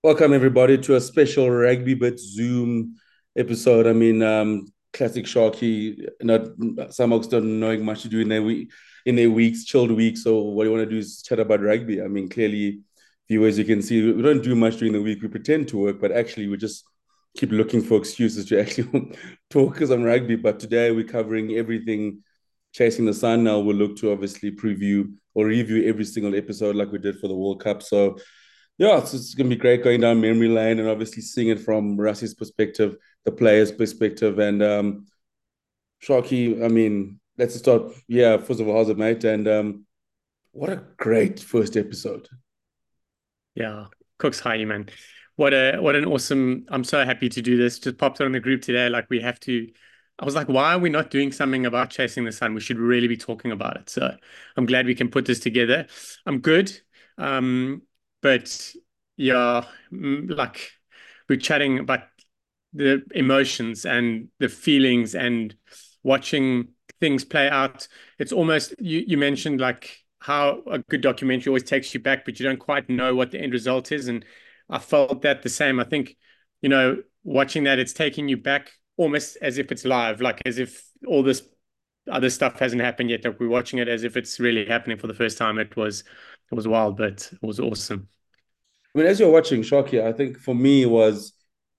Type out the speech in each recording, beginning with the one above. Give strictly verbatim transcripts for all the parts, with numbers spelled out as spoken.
Welcome everybody to a special Rugby Bit Zoom episode. I mean, um, classic Sharky, not some folks don't knowing much to do in their week, in their weeks, chilled weeks. So what you want to do is chat about rugby. I mean, clearly, viewers, you can see we don't do much during the week. We pretend to work, but actually, we just keep looking for excuses to actually talk on rugby. But today, we're covering everything chasing the sun. Now we'll look to obviously preview or review every single episode like we did for the World Cup. So yeah, it's, it's going to be great going down memory lane and obviously seeing it from Rusty's perspective, the player's perspective. And um, Sharky, I mean, let's start. Yeah, first of all, how's it, mate? And um, what a great first episode. Yeah, Cook's high, man. What a what an awesome. I'm so happy to do this. Just popped it on the group today. Like we have to. I was like, why are we not doing something about chasing the sun? We should really be talking about it. So I'm glad we can put this together. I'm good. Um, but yeah, mm, like we're chatting about the emotions and the feelings and watching things play out. It's almost you, you mentioned like how a good documentary always takes you back, but you don't quite know what the end result is. And I felt that the same. I think, you know, watching that, it's taking you back almost as if it's live, like as if all this other stuff hasn't happened yet. Like we're watching it as if it's really happening for the first time. It was it was wild, but it was awesome. I mean, as you're watching Sharky, I think for me was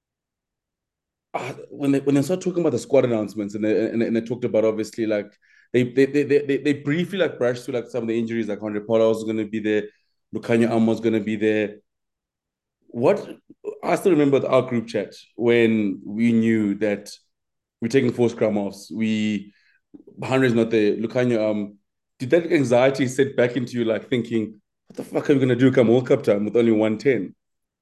uh, when they when they started talking about the squad announcements and they and, and they talked about obviously like they they, they they they briefly like brushed through like some of the injuries like Andre Pollard was going to be there, Lukhanyo Amo was going to be there. What I still remember our group chat when we knew that we're taking four scrum offs. We Henry's not there. Lukhanyo, um, did that anxiety set back into you like thinking, what the fuck are we gonna do come World Cup time with only one ten?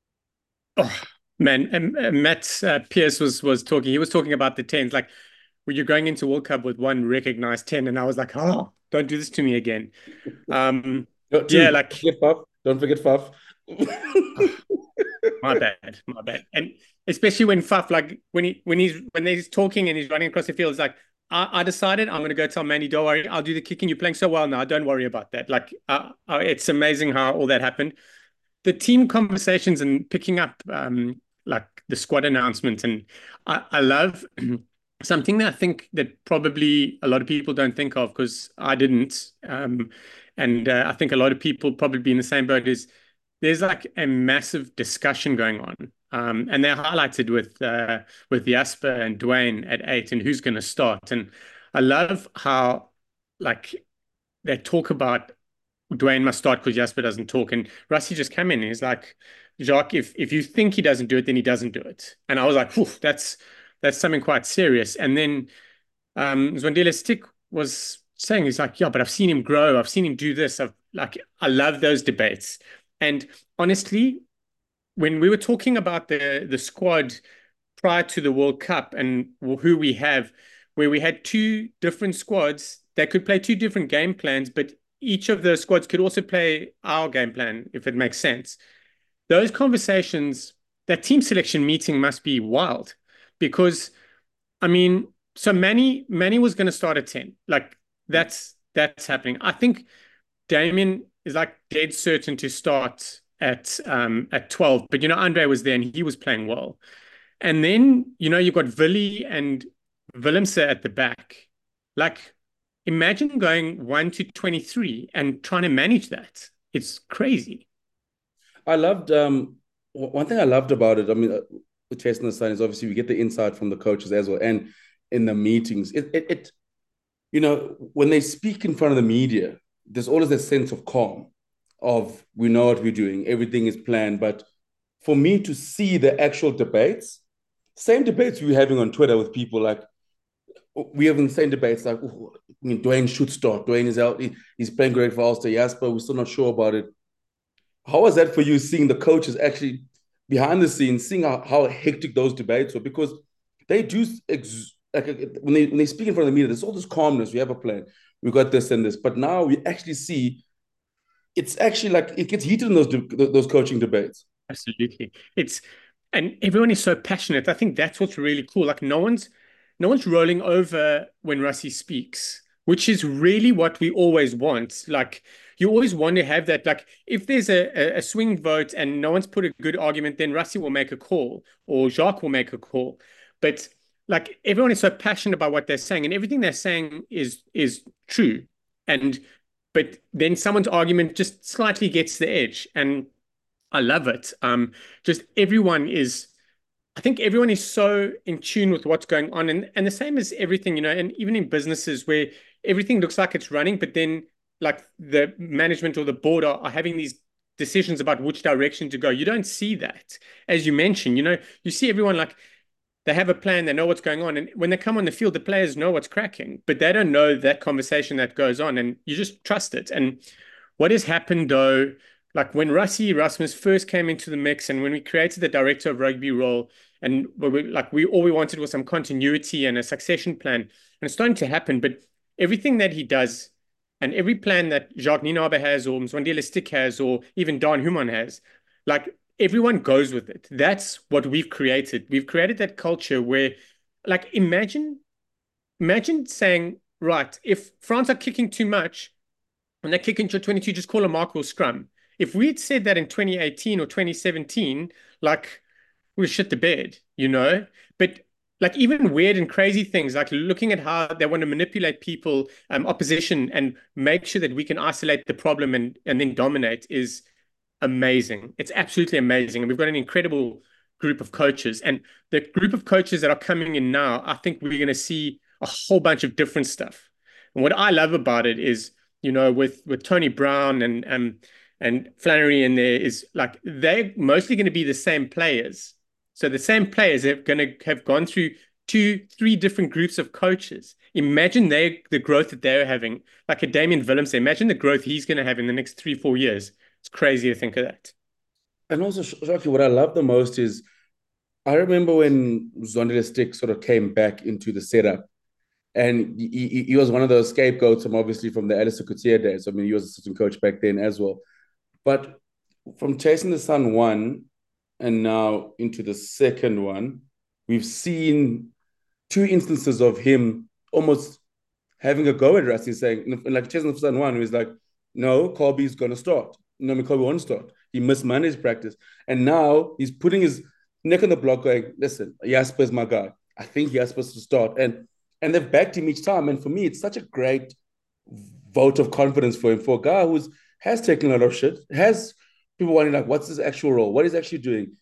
Oh man, and, and Matt uh, Pierce was was talking. He was talking about the tens, like when you're going into World Cup with one recognized ten, and I was like, oh, don't do this to me again. Um, No, two, yeah, don't like forget Faf. Don't forget Faf. my bad, my bad. And especially when Faf, like when he when he's when he's talking and he's running across the field, it's like I, I decided I'm gonna go tell Manny, don't worry, I'll do the kicking. You're playing so well now, don't worry about that. Like uh, uh, it's amazing how all that happened. The team conversations and picking up um like the squad announcement, and I, I love something that I think that probably a lot of people don't think of because I didn't. Um, and uh, I think a lot of people probably be in the same boat is there's like a massive discussion going on. Um, and they're highlighted with uh, with Jasper and Dwayne at eight and who's going to start. And I love how like they talk about Dwayne must start because Jasper doesn't talk. And Rusty just came in and he's like, Jacques, if if you think he doesn't do it, then he doesn't do it. And I was like, Phew, that's that's something quite serious. And then um Zwandile Stick was saying, he's like, yeah, but I've seen him grow. I've seen him do this. I've like I love those debates. And honestly, when we were talking about the the squad prior to the World Cup and who we have, where we had two different squads that could play two different game plans, but each of the squads could also play our game plan, if it makes sense. Those conversations, that team selection meeting must be wild because, I mean, so Manny Manny was going to start at ten. Like that's that's happening. I think Damien is like dead certain to start at um at twelve, but you know Andre was there and he was playing well. And then, you know, you've got Villy and Willemse at the back. Like, imagine going one to twenty-three and trying to manage that. It's crazy. I loved um one thing I loved about it. I mean, uh, with Chasing the Sun is obviously we get the insight from the coaches as well, and in the meetings, it, it it you know when they speak in front of the media, there's always a sense of calm, of we know what we're doing, everything is planned. But for me to see the actual debates, same debates we were having on Twitter with people like we have the same debates like, oh, I mean, Dwayne should start. Dwayne is out. He, he's playing great for Ulster. Jasper, we're still not sure about it. How was that for you seeing the coaches actually behind the scenes, seeing how, how hectic those debates were? Because they do, ex- like, when they, when they speak in front of the media, there's all this calmness. We have a plan. We got this and this. But now we actually see it's actually like it gets heated in those, de- those coaching debates. Absolutely. It's and everyone is so passionate. I think that's what's really cool. Like no one's no one's rolling over when Rusty speaks, which is really what we always want. Like you always want to have that. Like if there's a, a swing vote and no one's put a good argument, then Rassie will make a call or Jacques will make a call. But like everyone is so passionate about what they're saying, and everything they're saying is is true. And but then someone's argument just slightly gets the edge, and I love it. Um, just everyone is. I think everyone is so in tune with what's going on, and and the same as everything, you know, and even in businesses where everything looks like it's running, but then like the management or the board are, are having these decisions about which direction to go. You don't see that, as you mentioned. You know, you see everyone like they have a plan, they know what's going on, and when they come on the field, the players know what's cracking, but they don't know that conversation that goes on, and you just trust it. And what has happened though? Like when Rassie Erasmus first came into the mix and when we created the director of rugby role, and we, like we all we wanted was some continuity and a succession plan, and it's starting to happen. But everything that he does and every plan that Jacques Nienaber has or Mzwandile Stick has or even Don Human has, like everyone goes with it. That's what we've created. We've created that culture where like imagine imagine saying, right, if France are kicking too much and they're kicking to twenty-two, just call a mark or scrum. If we'd said that in twenty eighteen or twenty seventeen, like we shit the bed, you know? But like even weird and crazy things, like looking at how they want to manipulate people, um, opposition, and make sure that we can isolate the problem and, and then dominate is amazing. It's absolutely amazing. And we've got an incredible group of coaches. And the group of coaches that are coming in now, I think we're going to see a whole bunch of different stuff. And what I love about it is, you know, with with Tony Brown and um and Flannery in there is like they're mostly going to be the same players. So the same players are going to have gone through two, three different groups of coaches. Imagine they the growth that they're having, like a Damien Willems. Imagine the growth he's going to have in the next three, four years. It's crazy to think of that. And also, Shoki, what I love the most is I remember when Mzwandile Stick sort of came back into the setup, and he, he was one of those scapegoats, from obviously from the Alistair Coetzee days. I mean, he was assistant coach back then as well. But from Chasing the Sun one and now into the second one, we've seen two instances of him almost having a go at Rassie, saying, like Chasing the Sun one, he was like, no, Colby's going to start. No, I mean, Colby won't start. He mismanaged practice. And now he's putting his neck on the block going, listen, Jasper's my guy. I think Jasper's to start. And and they've backed him each time. And for me, it's such a great vote of confidence for him, for a guy who's has taken a lot of shit, has people wondering, like, what's his actual role? What is he actually doing?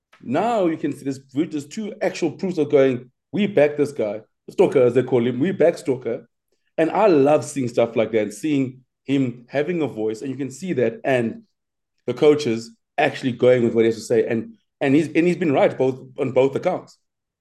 Now you can see this, there's two actual proofs of going, we back this guy, Stalker, as they call him, we back Stalker. And I love seeing stuff like that, seeing him having a voice, and you can see that, and the coaches actually going with what he has to say. And and he's and he's been right both on both accounts.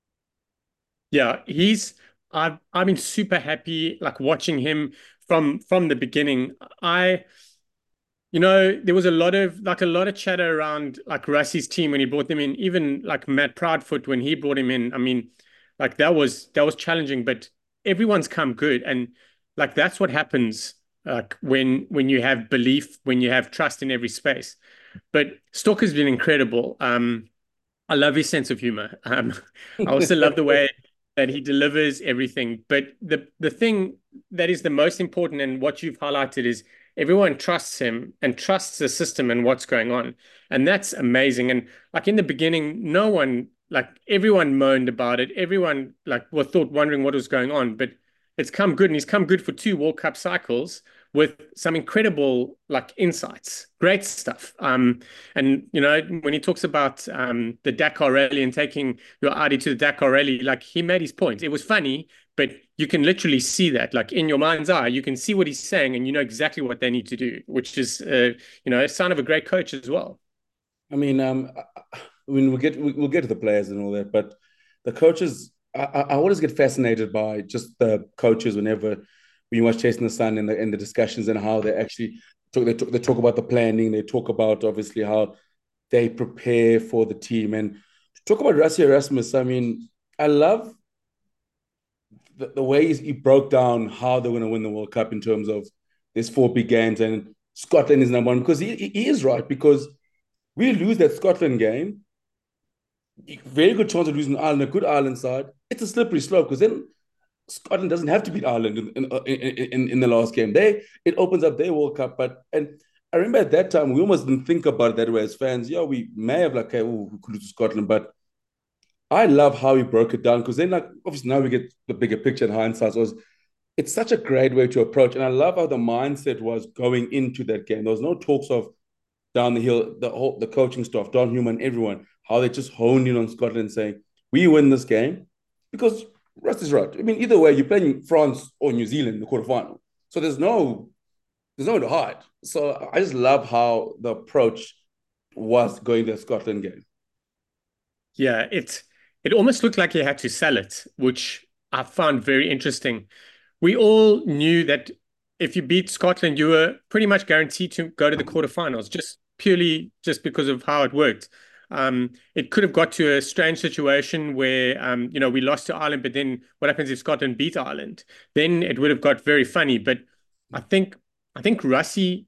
Yeah, he's I've I've been super happy like watching him from from the beginning. I you know, there was a lot of like a lot of chatter around like Rassie's team when he brought them in, even like Matt Proudfoot when he brought him in. I mean, like that was that was challenging, but everyone's come good. And like that's what happens like when when you have belief, when you have trust in every space. But Stalker's been incredible. Um, I love his sense of humor. Um, I also love the way that he delivers everything. But the the thing that is the most important and what you've highlighted is everyone trusts him and trusts the system and what's going on. And that's amazing. And like in the beginning, no one, like everyone moaned about it. Everyone like was thought wondering what was going on, but it's come good. And he's come good for two World Cup cycles with some incredible like insights, great stuff. Um, and you know, when he talks about um, the Dakar Rally and taking your Audi to the Dakar Rally, like he made his point. It was funny, but you can literally see that, like in your mind's eye, you can see what he's saying, and you know exactly what they need to do, which is, uh, you know, a sign of a great coach as well. I mean, um, I mean, we'll get we'll get to the players and all that, but the coaches, I, I always get fascinated by just the coaches whenever when you watch Chasing the Sun and the and the discussions and how they actually talk, they talk, they talk about the planning, they talk about obviously how they prepare for the team, and talk about Rassie Erasmus. I mean, I love the, the way he broke down how they're going to win the World Cup in terms of there's four big games and Scotland is number one, because he, he is right, because we lose that Scotland game, very good chance of losing Ireland, a good Ireland side. It's a slippery slope, because then Scotland doesn't have to beat Ireland in in, in, in, in the last game. They it opens up their World Cup, but and I remember at that time we almost didn't think about it that way as fans. Yeah, we may have like, okay, oh, we could lose to Scotland, but I love how he broke it down because then, like, obviously now we get the bigger picture in hindsight. So it was, it's such a great way to approach, and I love how the mindset was going into that game. There was no talks of down the hill, the whole the coaching staff, Don Human, everyone, how they just honed in on Scotland, saying we win this game because Russ is right. I mean, either way, you're playing France or New Zealand in the quarterfinal, so there's no there's no to hide. So I just love how the approach was going to the Scotland game. Yeah, it it almost looked like he had to sell it, which I found very interesting. We all knew that if you beat Scotland, you were pretty much guaranteed to go to the quarterfinals, just purely just because of how it worked. Um, it could have got to a strange situation where um, you know, we lost to Ireland, but then what happens if Scotland beat Ireland? Then it would have got very funny. But I think I think Rassie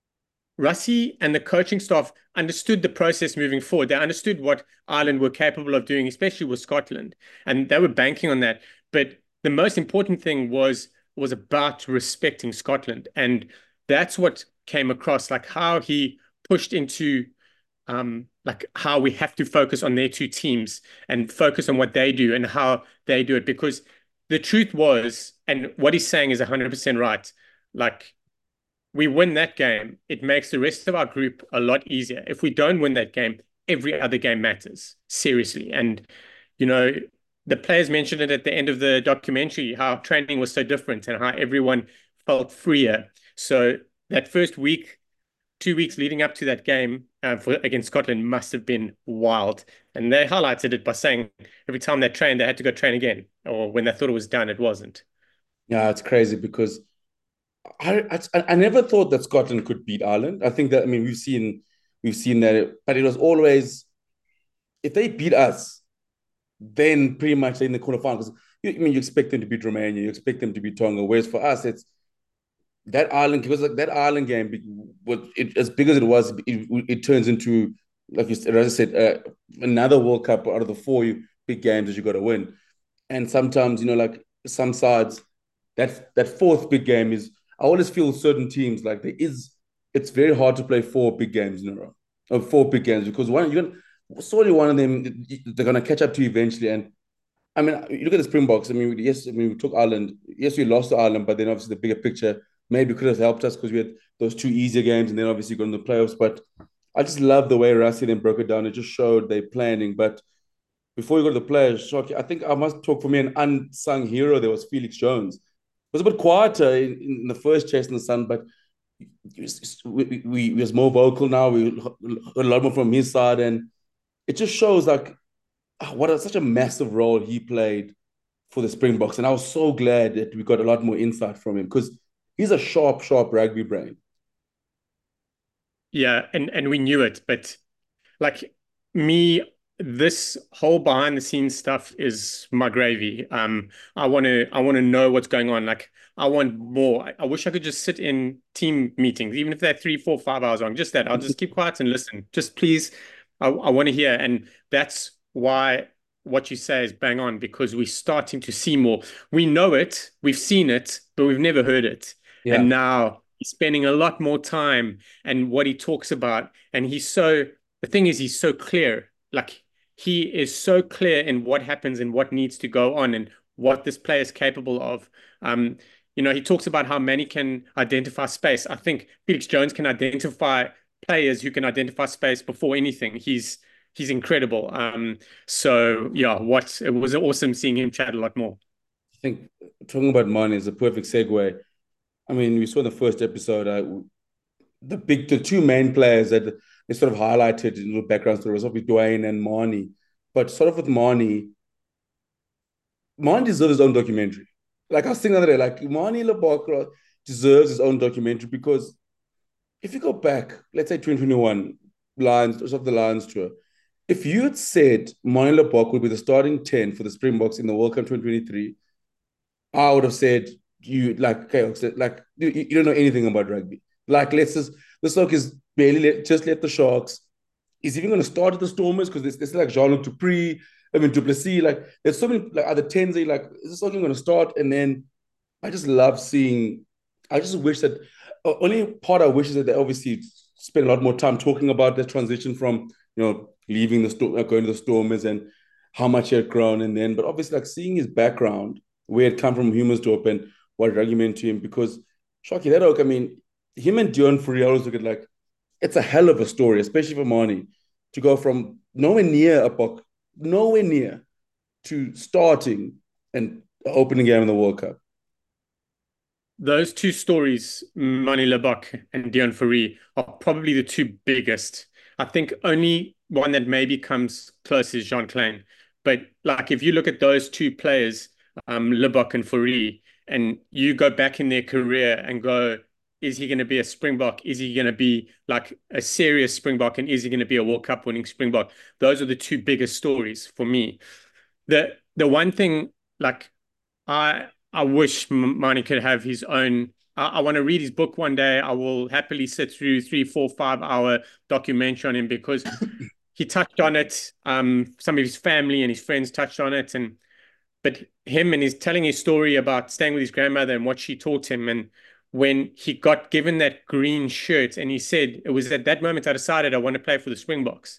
Rassie and the coaching staff understood the process moving forward. They understood what Ireland were capable of doing, especially with Scotland, and they were banking on that. But the most important thing was was about respecting Scotland, and that's what came across, like how he pushed into um, like how we have to focus on their two teams and focus on what they do and how they do it. Because the truth was, and what he's saying is one hundred percent right. Like, we win that game, it makes the rest of our group a lot easier. If we don't win that game, every other game matters, seriously. And, you know, the players mentioned it at the end of the documentary, how training was so different and how everyone felt freer. So that first week, two weeks leading up to that game uh, for against Scotland must have been wild. And they highlighted it by saying every time they trained, they had to go train again, or when they thought it was done, it wasn't. Yeah, it's crazy because I, I I never thought that Scotland could beat Ireland. I think that I mean we've seen we've seen that, but it was always if they beat us, then pretty much they're in the quarterfinals. Because I mean you expect them to beat Romania, you expect them to beat Tonga. Whereas for us, it's that Ireland because like that Ireland game was it, as big as it was, it, it turns into like you said, as I said, uh, another World Cup out of the four big games that you got to win. And sometimes you know like some sides that that fourth big game is I always feel certain teams like there is it's very hard to play four big games in a row or four big games because one you're gonna solely one of them they're gonna catch up to you eventually. And I mean you look at the Springboks. I mean yes, I mean we took Ireland. Yes, we lost to Ireland, but then obviously the bigger picture maybe could have helped us because we had those two easier games and then obviously going to the playoffs. But I just love the way Rassie then broke it down. It just showed they planning. But before we go to the players, Shoki, I think I must talk for me an unsung hero. There was Felix Jones. It was a bit quieter in, in the first Chase in the Sun, but we, we, we was more vocal now. We heard a lot more from his side, and it just shows like what a, such a massive role he played for the Springboks. And I was so glad that we got a lot more insight from him because he's a sharp, sharp rugby brain. Yeah, and and we knew it, but like me, this whole behind the scenes stuff is my gravy. Um, I want to I want to know what's going on. Like I want more. I, I wish I could just sit in team meetings, even if they're three, four, five hours long. Just that. I'll just keep quiet and listen. Just please, I, I want to hear. And that's why what you say is bang on because we're starting to see more. We know it, we've seen it, but we've never heard it. Yeah. And now he's spending a lot more time and what he talks about. And he's so the thing is he's so clear. Like he is so clear in what happens and what needs to go on and what this player is capable of. Um, you know, he talks about how many can identify space. I think Felix Jones can identify players who can identify space before anything. He's he's incredible. Um, so yeah, what it was awesome seeing him chat a lot more. I think talking about money is a perfect segue. I mean, we saw in the first episode uh, the big, the two main players that they sort of highlighted in the background story was obviously Dwayne and Marnie. But sort of with Marnie, Marnie deserves his own documentary. Like I was thinking the other day, like Marnie Lebakra deserves his own documentary because if you go back, let's say twenty twenty-one Lions of the Lions tour, if you had said Marnie Lebak would be the starting ten for the Springboks in the World Cup twenty twenty-three, I would have said you like okay, like you, you don't know anything about rugby. Like let's just this look is barely let, just let the Sharks. Is even going to start at the Stormers because there's, there's like Jean-Luc Dupree. I mean, Duplessis, like, there's so many, like, other tens, like, is this only going to start? And then I just love seeing, I just wish that, uh, only part I wish is that they obviously spend a lot more time talking about the transition from, you know, leaving the store, uh, going to the Stormers and how much he had grown. And then, but obviously, like, seeing his background, where it come from Humersdorp and what rugby meant to him, because Shocky, that oak, I mean, him and Deon Fourie, I always look at like, it's a hell of a story, especially for Marnie, to go from nowhere near a buck, nowhere near to starting and opening game in the World Cup. Those two stories, Manie Libbok and Deon Fourie, are probably the two biggest. I think only one that maybe comes close is Jean Klein. But like if you look at those two players, um, Libbok and Fourie, and you go back in their career and go, is he going to be a Springbok? Is he going to be like a serious Springbok? And is he going to be a World Cup winning Springbok? Those are the two biggest stories for me. The the one thing, like I I wish Manie could have his own. I, I want to read his book one day. I will happily sit through three, four, five hour documentary on him because he touched on it. Um, some of his family and his friends touched on it, and but him and he's telling his story about staying with his grandmother and what she taught him. And when he got given that green shirt, and he said, it was at that moment I decided I want to play for the Springboks.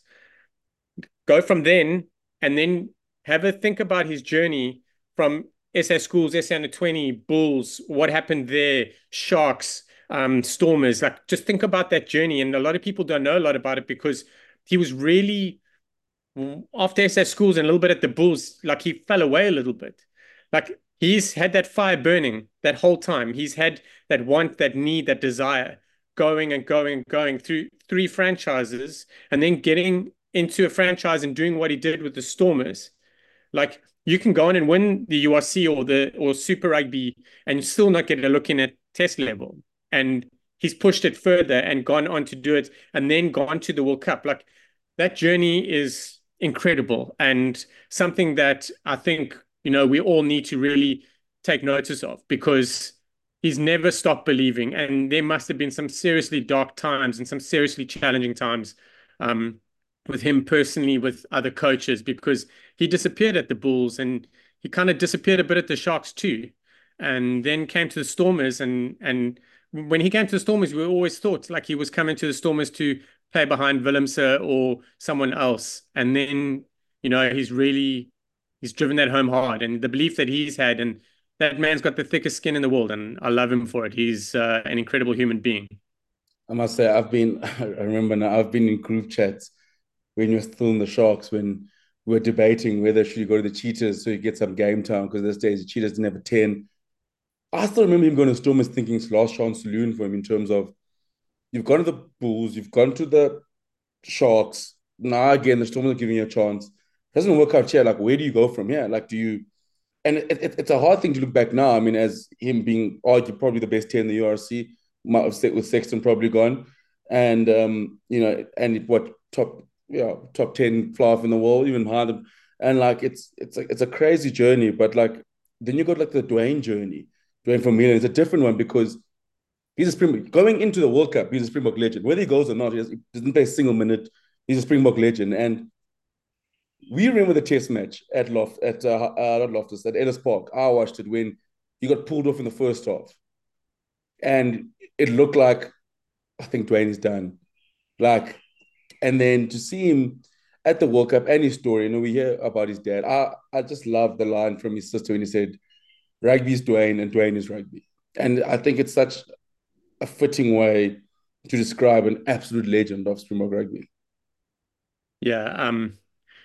Go from then, and then have a think about his journey from S A Schools, S A Under twenty, Bulls, what happened there, Sharks, um, Stormers. Like, just think about that journey. And a lot of people don't know a lot about it because he was really, after S A Schools and a little bit at the Bulls, like he fell away a little bit. Like, he's had that fire burning that whole time. He's had that want, that need, that desire going and going and going through three franchises and then getting into a franchise and doing what he did with the Stormers. Like, you can go on and win the U R C or the or Super Rugby and still not get a look in at test level. And he's pushed it further and gone on to do it and then gone to the World Cup. Like, that journey is incredible and something that I think, you know, we all need to really take notice of because he's never stopped believing. And there must have been some seriously dark times and some seriously challenging times um, with him personally, with other coaches, because he disappeared at the Bulls and he kind of disappeared a bit at the Sharks too. And then came to the Stormers. And, and when he came to the Stormers, we always thought like he was coming to the Stormers to play behind Willemse or someone else. And then, you know, he's really, he's driven that home hard and the belief that he's had. And that man's got the thickest skin in the world. And I love him for it. He's uh, an incredible human being. I must say, I've been, I remember now, I've been in group chats when you're still in the Sharks, when we we're debating whether should you go to the Cheetahs so you get some game time, because those days the Cheetahs didn't have a ten. I still remember him going to Stormers thinking it's last chance saloon for him in terms of you've gone to the Bulls, you've gone to the Sharks. Now again, the Stormers are giving you a chance. It doesn't work out here. Like, where do you go from here? Like, do you? And it, it, it's a hard thing to look back now. I mean, as him being arguably probably the best ten in the U R C, might have stayed with Sexton probably gone, and um, you know, and what top, yeah, top ten fly off in the world, even behind them. And like, it's it's a, it's a crazy journey. But like, then you got like the Dwayne journey. Dwayne Vermeulen is a different one because he's a Springbok. Going into the World Cup, he's a Springbok legend. Whether he goes or not, he, has, he doesn't play a single minute. He's a Springbok legend. And we remember the test match at Loft, at uh, uh, not Loftus, at Ellis Park. I watched it when he got pulled off in the first half. And it looked like, I think Dwayne is done. Like, and then to see him at the World Cup and his story, you know, we hear about his dad. I, I just love the line from his sister when he said, rugby is Dwayne and Dwayne is rugby. And I think it's such a fitting way to describe an absolute legend of Springbok rugby. Yeah. Um,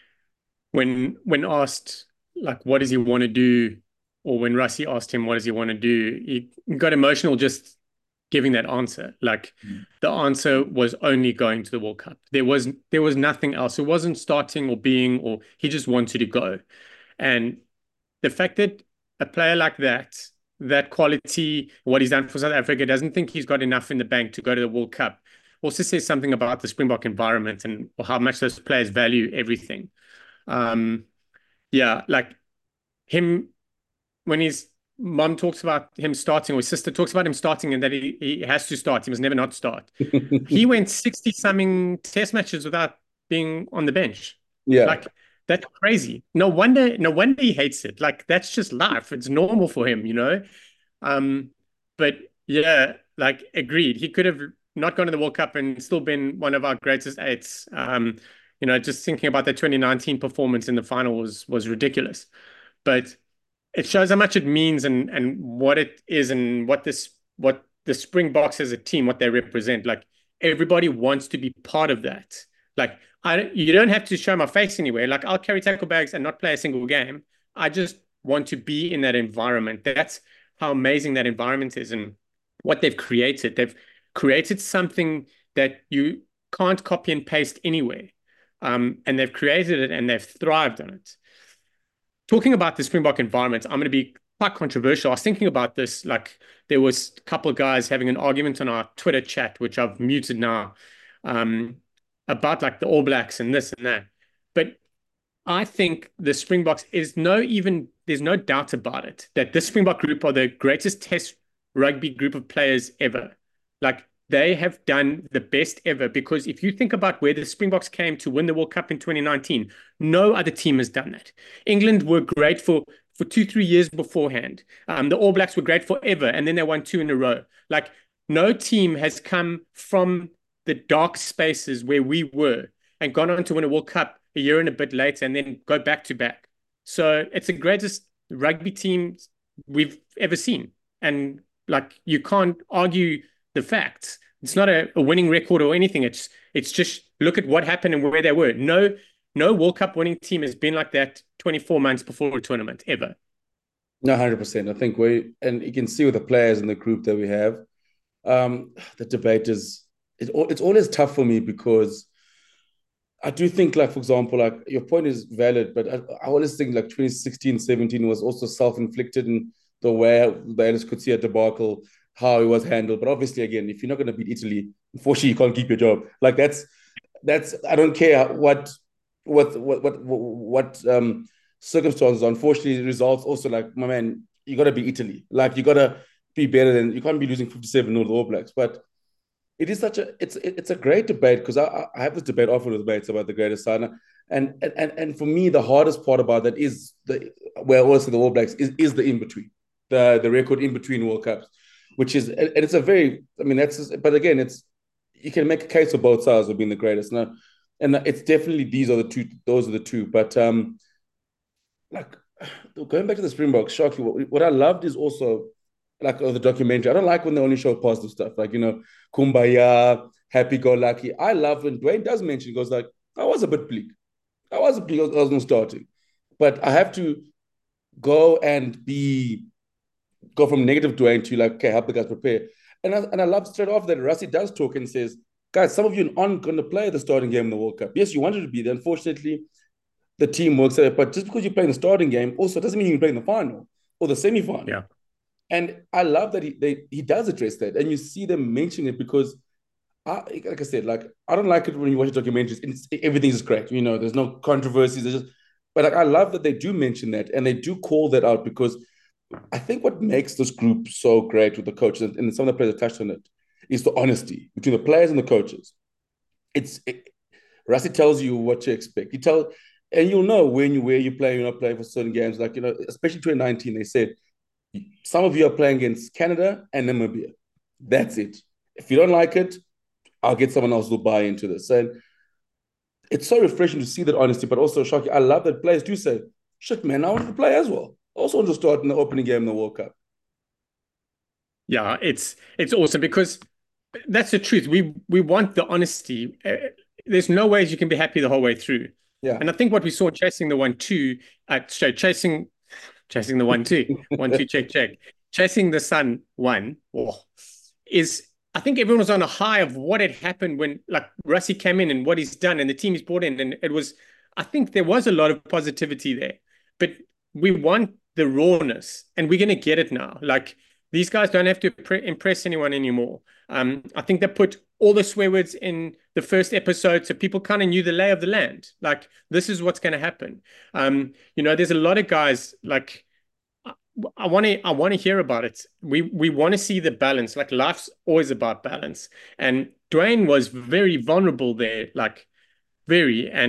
when when asked like what does he want to do, or when Rassie asked him what does he want to do, he got emotional just giving that answer. Like mm. the answer was only going to the World Cup. There was there was nothing else. It wasn't starting or being, or he just wanted to go. And the fact that a player like that, that quality, what he's done for South Africa, doesn't think he's got enough in the bank to go to the World Cup, also says something about the Springbok environment and how much those players value everything. Um, yeah, like him, when his mom talks about him starting, or his sister talks about him starting and that he, he has to start, he must never not start. He went sixty something test matches without being on the bench. Yeah. Like That's crazy. No wonder, no wonder he hates it. Like that's just life. It's normal for him, you know? Um, but yeah, like agreed. He could have not gone to the World Cup and still been one of our greatest eights. Um, you know, just thinking about the twenty nineteen performance in the final was was ridiculous. But it shows how much it means and and what it is and what this what the Springboks as a team, what they represent. Like everybody wants to be part of that. Like I, you don't have to show my face anywhere. Like I'll carry tackle bags and not play a single game. I just want to be in that environment. That's how amazing that environment is and what they've created. They've created something that you can't copy and paste anywhere. Um, and they've created it and they've thrived on it. Talking about the Springbok environment, I'm going to be quite controversial. I was thinking about this, like there was a couple of guys having an argument on our Twitter chat, which I've muted now, um, about like the All Blacks and this and that. But I think the Springboks is no even, there's no doubt about it, that this Springbok group are the greatest test rugby group of players ever. Like they have done the best ever because if you think about where the Springboks came to win the World Cup in twenty nineteen, no other team has done that. England were great for for two, three years beforehand. Um, the All Blacks were great forever, and then they won two in a row. Like no team has come from the dark spaces where we were and gone on to win a World Cup a year and a bit later and then go back to back. So it's the greatest rugby team we've ever seen. And like you can't argue the facts. It's not a, a winning record or anything. It's it's just look at what happened and where they were. No, no World Cup winning team has been like that twenty-four months before a tournament ever. No, one hundred percent. I think we, and you can see with the players in the group that we have, um, the debate is, it, it's always tough for me because I do think, like, for example, like your point is valid, but I, I always think like twenty sixteen, seventeen was also self-inflicted in the way the Ellis Coetzee debacle, how it was handled. But obviously, again, if you're not going to beat Italy, unfortunately, you can't keep your job. Like that's that's I don't care what what what what what um circumstances. Unfortunately, the results also like my man, you got to beat Italy. Like you got to be better than you can't be losing fifty-seven nil to the All Blacks. But it is such a it's it's a great debate because I, I have this debate often with debates about the greatest side. And, and and and for me, the hardest part about that is the where also the All Blacks is, is the in between, the the record in between World Cups, which is and it's a very I mean that's just, but again it's you can make a case for both sides of being the greatest. No, and it's definitely these are the two those are the two. But um, like going back to the Springboks, Sharky, what, what I loved is also like oh, the documentary. I don't like when they only show positive stuff, like you know, kumbaya, happy go lucky. I love when Dwayne does mention, he goes like, I was a bit bleak. I was a bleak, I was not starting. But I have to go and be go from negative Dwayne to like, okay, help the guys prepare. And I, and I love straight off that Rassie does talk and says, guys, some of you aren't going to play the starting game in the World Cup. Yes, you wanted to be there. Unfortunately, the team works out. But just because you're playing the starting game also doesn't mean you're playing the final or the semi-final. Yeah. And I love that he they, he does address that. And you see them mention it because, I, like I said, like I don't like it when you watch documentaries. It's, everything's just great. You know, there's no controversies. There's just, but like, I love that they do mention that and they do call that out because I think what makes this group so great with the coaches, and some of the players have touched on it, is the honesty between the players and the coaches. It's it, Rassie tells you what to expect. You tell, and you'll know when you where you play, you're not playing for certain games. Like you know, especially twenty nineteen, they said some of you are playing against Canada and Namibia. That's it. If you don't like it, I'll get someone else who'll buy into this. And it's so refreshing to see that honesty, but also shocking. I love that players do say, "Shit, man, I want to play as well." Also want to start in the opening game in the World Cup. Yeah, it's it's awesome because that's the truth. We we want the honesty. Uh, there's no ways you can be happy the whole way through. Yeah. And I think what we saw chasing the one two, uh, so chasing chasing the one two, one two check check, chasing the sun one, oh, is I think everyone was on a high of what had happened when like Rassie came in and what he's done and the team he's brought in, and it was I think there was a lot of positivity there, but we want the rawness, and we're going to get it now. Like these guys don't have to pre- impress anyone anymore. Um, I think they put all the swear words in the first episode, so people kind of knew the lay of the land. Like this is what's going to happen. Um, you know, there's a lot of guys like I want to I want to hear about it. We we want to see the balance. Like life's always about balance, and Dwayne was very vulnerable there, like very, and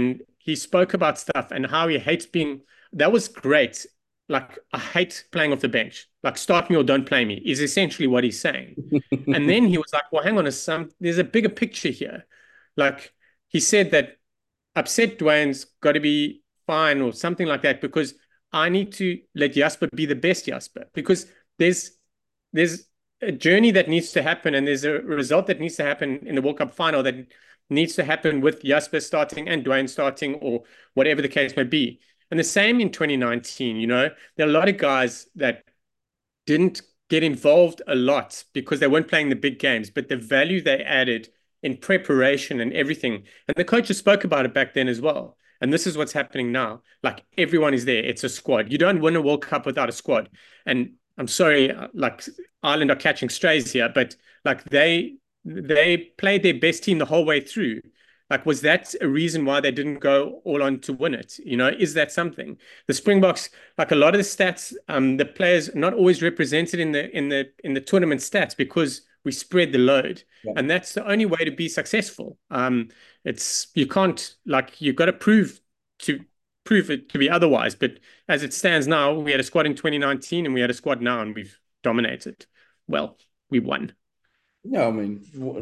he spoke about stuff and how he hates being. That was great. Like, I hate playing off the bench. Like, start me or don't play me is essentially what he's saying. And then he was like, well, hang on a some there's a bigger picture here. Like, he said that upset Dwayne's got to be fine or something like that, because I need to let Jasper be the best Jasper, because there's there's a journey that needs to happen, and there's a result that needs to happen in the World Cup final that needs to happen with Jasper starting and Dwayne starting, or whatever the case may be. And the same in twenty nineteen, you know, there are a lot of guys that didn't get involved a lot because they weren't playing the big games, but the value they added in preparation and everything. And the coaches spoke about it back then as well. And this is what's happening now. Like, everyone is there. It's a squad. You don't win a World Cup without a squad. And I'm sorry, like, Ireland are catching strays here, but like they they played their best team the whole way through. Like, was that a reason why they didn't go all on to win it? You know, is that something? The Springboks, like a lot of the stats, um, the players not always represented in the in the in the tournament stats because we spread the load, Yeah. and that's the only way to be successful. Um, it's you can't like you've got to prove to prove it to be otherwise. But as it stands now, we had a squad in twenty nineteen and we had a squad now, and we've dominated. Well, we won. Yeah, I mean,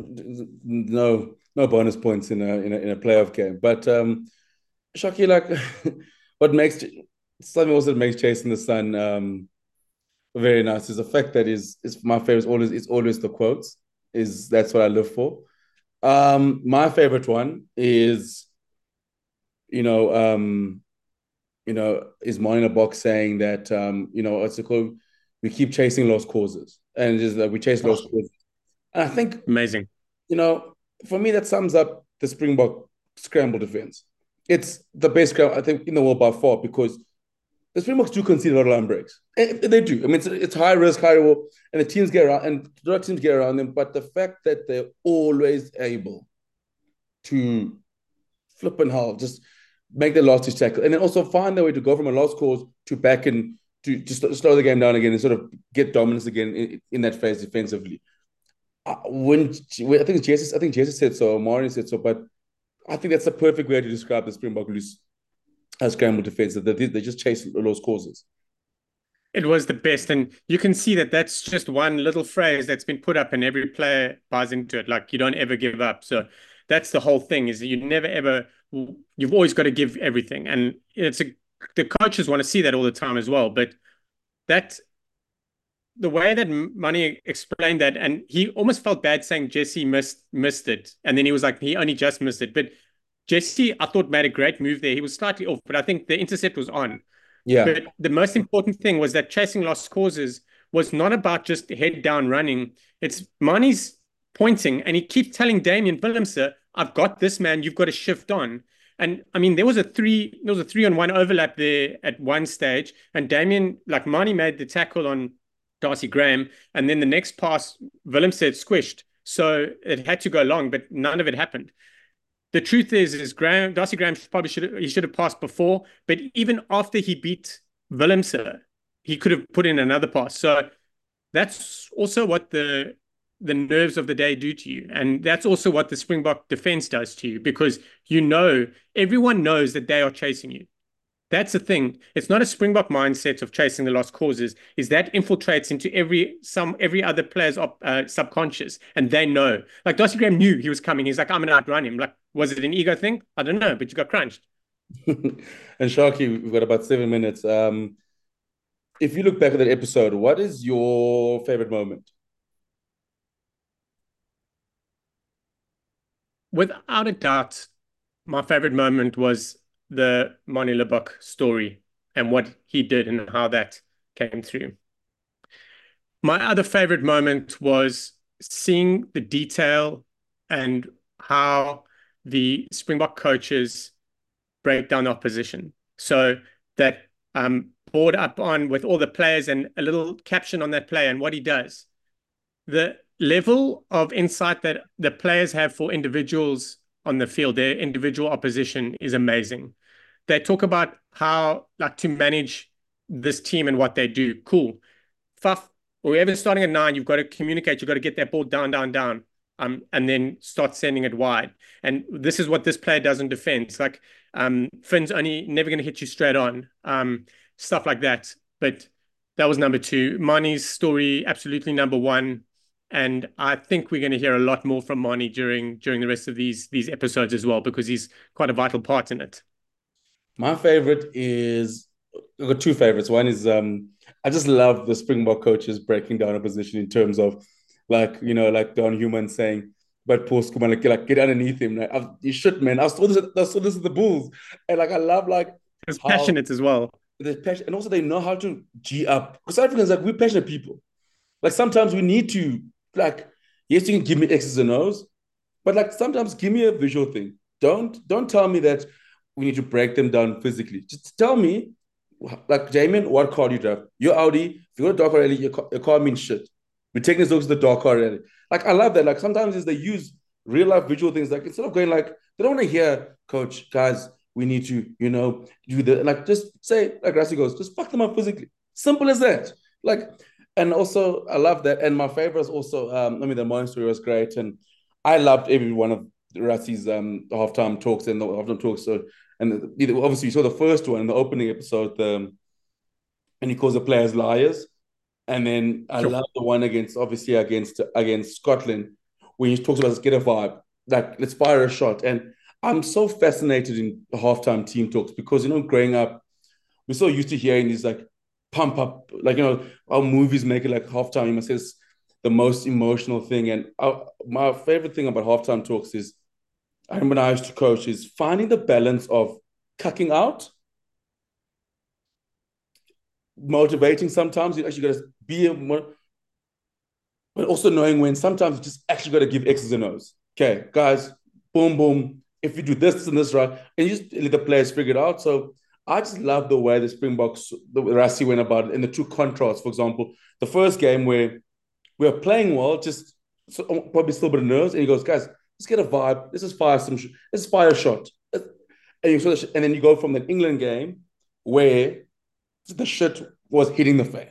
no, no bonus points in a in a, in a playoff game. But um, Shocky, like, what makes something also that makes Chasing the Sun um very nice is the fact that is is my favorite. Is always it's always the quotes. Is that's what I live for. Um, my favorite one is, you know, um, you know, is Martin in a box saying that um, you know, what's it called? We keep chasing lost causes, and just like we chase lost Oh, causes. And I think, amazing. you know, for me, that sums up the Springbok scramble defense. It's the best scramble, I think, in the world by far, because the Springboks do concede a lot of line breaks. And they do. I mean, it's, it's high risk, high reward, and the teams get around, and a lot of teams get around them. But the fact that they're always able to flip and hell, just make the last ditch tackle, and then also find their way to go from a lost cause to back and to just slow the game down again and sort of get dominance again in, in that phase defensively. Uh, when, when I think Jesus, I think Jesus said so, Marin said so, but I think that's the perfect way to describe the Springbok loose uh, scramble defense. That they, they just chase lost causes. It was the best. And you can see that that's just one little phrase that's been put up and every player buys into it. Like, you don't ever give up. So that's the whole thing, is that you never, ever, you've always got to give everything. And it's a, the coaches want to see that all the time as well. But that, the way that Money explained that, and he almost felt bad saying Jesse missed missed it. And then he was like, he only just missed it. But Jesse, I thought, made a great move there. He was slightly off, but I think the intercept was on. Yeah. But the most important thing was that chasing lost causes was not about just head down running. It's Mani's pointing, and he keeps telling Damian Willemse, I've got this, man. You've got to shift on. And I mean, there was a three, there was a three on one overlap there at one stage, and Damian, like Mani, made the tackle on Darcy Graham, and then the next pass, Willemse had squished, so it had to go long, but none of it happened. The truth is, is Graham, Darcy Graham probably should have, he should have passed before, but even after he beat Willemse, he could have put in another pass. So that's also what the the nerves of the day do to you, and that's also what the Springbok defense does to you, because you know everyone knows that they are chasing you. That's the thing. It's not a Springbok mindset of chasing the lost causes. Is that infiltrates into every some every other player's op, uh, subconscious, and they know. Like Darcy Graham knew he was coming. He's like, I'm gonna outrun him. Like, was it an ego thing? I don't know, but you got crunched. And Sharky, we've got about seven minutes. Um, if you look back at that episode, what is your favorite moment? Without a doubt, my favorite moment was the Manie Libbok story and what he did and how that came through. My other favorite moment was seeing the detail and how the Springbok coaches break down opposition. So that um, board up on with all the players and a little caption on that play and what he does. The level of insight that the players have for individuals on the field, their individual opposition, is amazing. They talk about how, like, to manage this team and what they do. Cool. Faf, whoever's starting at nine, you've got to communicate. You've got to get that ball down, down, down. um, and then start sending it wide. And this is what this player does in defense. Like um, Finn's only never going to hit you straight on, um, stuff like that. But that was number two. Mani's story, absolutely number one. And I think we're going to hear a lot more from Mani during during the rest of these these episodes as well, because he's quite a vital part in it. My favorite is I've got two favorites. One is um I just love the Springbok coaches breaking down a position in terms of like, you know, like Don Human saying, but post come on, like, like get underneath him. Like, I, you should, man. I saw this. I saw this at the Bulls, and like I love like He's how passionate as well. the passion, and also they know how to G up. Because South Africans like we're passionate people. Like sometimes we need to like yes, you can give me X's and O's, but like sometimes give me a visual thing. Don't don't tell me that we need to break them down physically. Just tell me, like Jamin, what car do you drive? You're Audi. If you go to dark car rally, your car, your car means shit. We're taking this to the dark car rally. Like I love that. Like sometimes is they use real life visual things. Like instead of going like they don't want to hear, coach, guys, we need to, you know, do the like just say like Rassi goes, just fuck them up physically. Simple as that. Like, and also I love that. And my favorite is also, um, I mean, the morning story was great, and I loved every one of Rassi's um halftime talks and the halftime talks. So, and obviously you saw the first one in the opening episode, the, and he calls the players liars. And then I Sure. love the one against obviously against against Scotland when he talks about let's get a vibe, like let's fire a shot. And I'm so fascinated in the halftime team talks because you know, growing up, we're so used to hearing these like pump up, like you know, our movies make it like halftime. You must say it's the most emotional thing. And I, my favorite thing about halftime talks is I remember when I used to coach is finding the balance of cucking out, motivating sometimes. You actually got to be more, but also knowing when sometimes you just actually got to give X's and O's. Okay, guys, boom, boom. If you do this, this and this right, and you just let the players figure it out. So I just love the way the Springboks, the Rassie went about it, and the two contrasts. For example, the first game where we were playing well, just so, probably still a bit of nerves, and he goes, guys, let's get a vibe. Let's just fire some. Let's fire a shot. And you sort of, and then you go from the England game where the shit was hitting the fan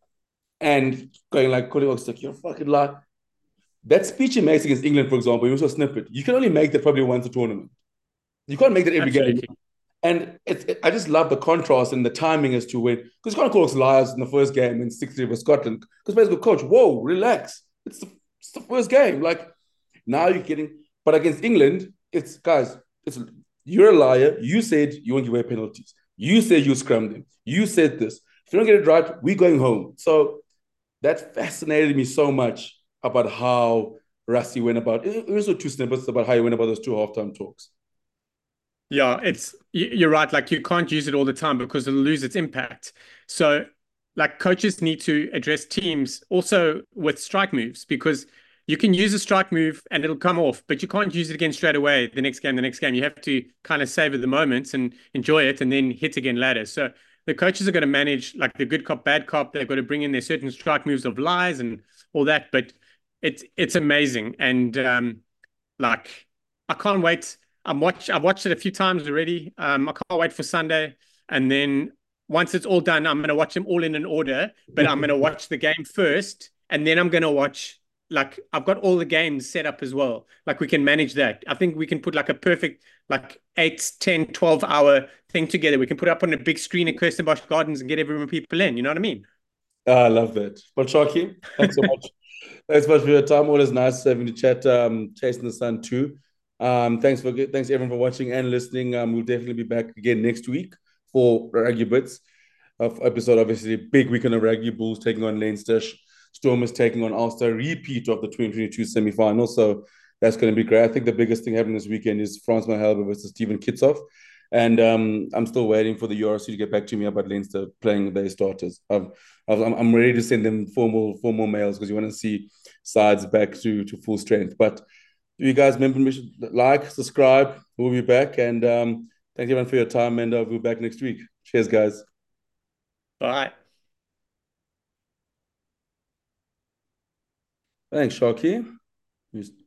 and going like, Cody Oaks, like, you're fucking like, that speech he makes against England, for example, it was a snippet. You can only make that probably once a tournament. You can't make that every game. Absolutely. And it's, it, I just love the contrast and the timing as to when, because you can't call us liars in the first game in six three for Scotland. Because basically, coach, whoa, relax. It's the, it's the first game. Like, now you're getting, but against England, it's, guys, it's, you're a liar. You said you won't give away penalties. You said you scrummed them. You said this. If you don't get it right, we're going home. So that fascinated me so much about how Rassi went about it. It was two snippets about how he went about those two halftime talks. Yeah, it's you're right. Like you can't use it all the time because it'll lose its impact. So, like coaches need to address teams also with strike moves because you can use a strike move and it'll come off, but you can't use it again straight away. The next game, the next game, you have to kind of savor the moments and enjoy it, and then hit again later. So the coaches are going to manage like the good cop, bad cop. They've got to bring in their certain strike moves of lies and all that. But it's it's amazing, and um, like I can't wait. I'm watch I've watched it a few times already. Um, I can't wait for Sunday. And then once it's all done, I'm gonna watch them all in an order, but I'm gonna watch the game first, and then I'm gonna watch like I've got all the games set up as well. Like we can manage that. I think we can put like a perfect like eight, ten, twelve hour thing together. We can put it up on a big screen at Kirstenbosch Gardens and get everyone people in. You know what I mean? Ah, I love that. But Sharky, thanks so much. Thanks so much for your time. Always nice having to chat, um, chasing the sun too. Um, thanks for thanks everyone for watching and listening. Um, we'll definitely be back again next week for Rugby Bits of episode. Obviously, big weekend of rugby. Bulls taking on Leinster. Stormers taking on Ulster. Repeat of the twenty twenty-two semi-final. So that's going to be great. I think the biggest thing happening this weekend is Franz Mahelbe versus Stephen Kitsoff. And um, I'm still waiting for the U R C to get back to me about Leinster playing their starters. Um, I'm, I'm ready to send them formal formal mails because you want to see sides back to, to full strength. But you guys remember, like, subscribe. We'll be back. And um, thank you everyone for your time. And uh, we'll be back next week. Cheers, guys. Bye. Thanks, Sharky.